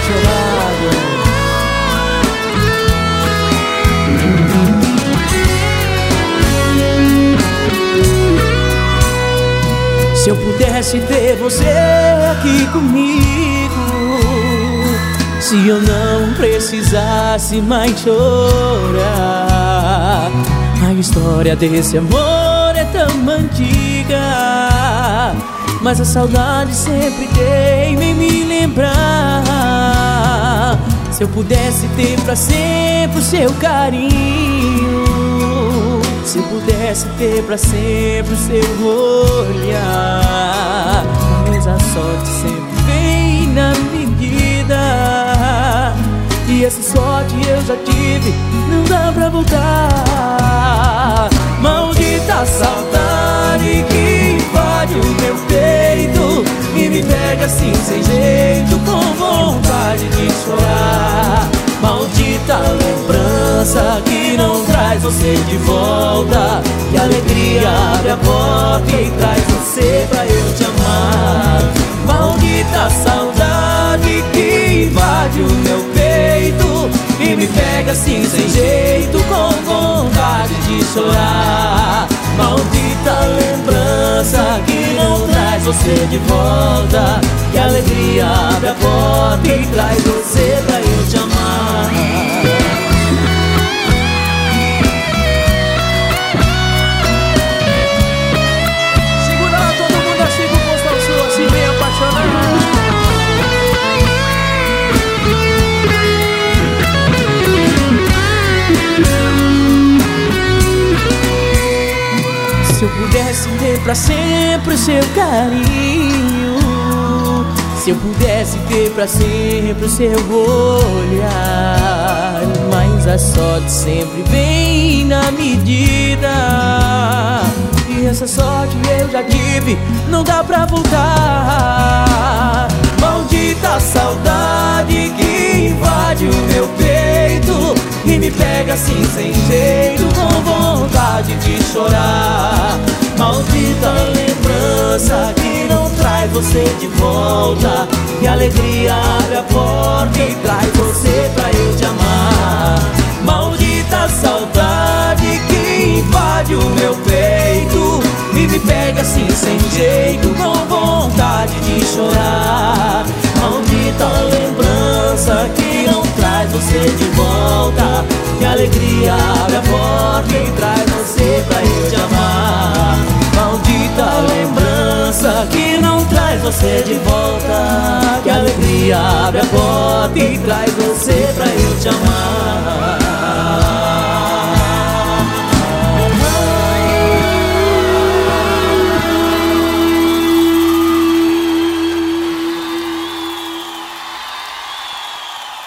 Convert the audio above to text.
apaixonado. Se eu pudesse ter você aqui comigo, se eu não precisasse mais chorar. A história desse amor é tão antiga, mas a saudade sempre teima em me lembrar. Se eu pudesse ter pra sempre o seu carinho, se eu pudesse ter pra sempre o seu olhar, mas a sorte sempre vem na medida, e essa sorte eu já tive, não dá pra voltar. Maldita saudade que invade o meu peito e me pega assim sem jeito, com vontade de chorar. Maldita lembrança que não traz você de volta, que a alegria abre a porta e traz você pra eu te amar. Maldita saudade que invade o meu peito e me pega assim sem jeito, com vontade de chorar. Maldita lembrança que não traz você de volta, que a alegria abre a porta e traz você pra eu te amar. Segura lá todo mundo assim com o Constância, assim bem apaixonado. Se eu pudesse ter pra sempre o seu carinho, se eu pudesse ter pra sempre o seu olhar, mas a sorte sempre vem na medida, e essa sorte eu já tive, não dá pra voltar. Maldita saudade que invade o meu peito e me pega assim sem jeito, com vontade de chorar. Maldita lembrança que não traz você de volta, que a alegria abre a porta e traz você pra eu te amar. Maldita saudade que invade o meu peito e me pega assim sem jeito, com vontade de chorar. Maldita lembrança que não traz você de volta, que a alegria abre a porta e traz você pra eu te amar. Maldita lembrança que não traz você de volta, que a alegria abre a porta e traz você pra eu te amar.